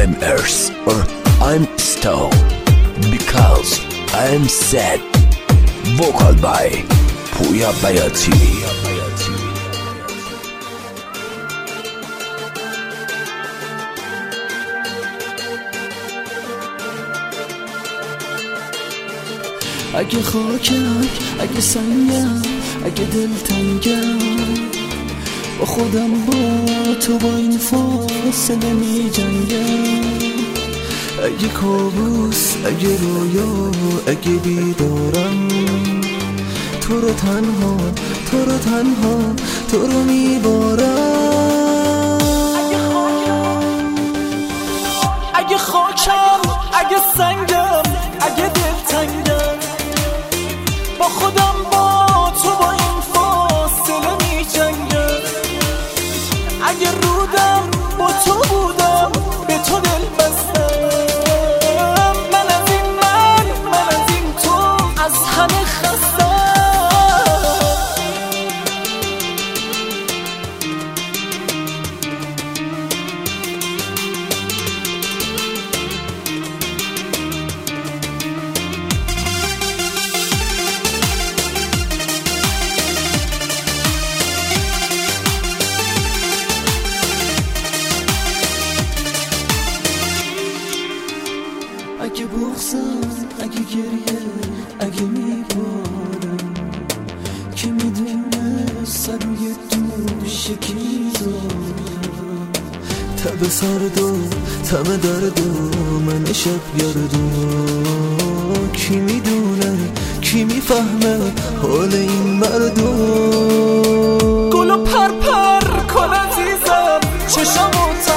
I'm Earth or I'm Stone because I'm sad. Vocal by پویا بیاتی. اگه خاکم، اگه سنگم، اگه دلتنگم، با خودم با تو با این فاصله می جنگم. اگه کابوس، اگه رویا، اگه بیدارم، تو رو تنها، تو رو تنها، تو رو میبارم. اگه خاکم، اگه سنگم، اگه دلتنگم، با خودم با تو با این فاصله می جنگم. اگه رودم با تو بودم به تو دل بستم. من از این من از این تو از همه خستم. اگه بغضم، اگه گریه، اگه میبارم، که میدونه سر روی دوش کی میذارم. تب سرد و تم درد و من شب گرد و کی میدونه، کی میفهمه حال این مردم. گلو پر پر کن عزیزم، چشمو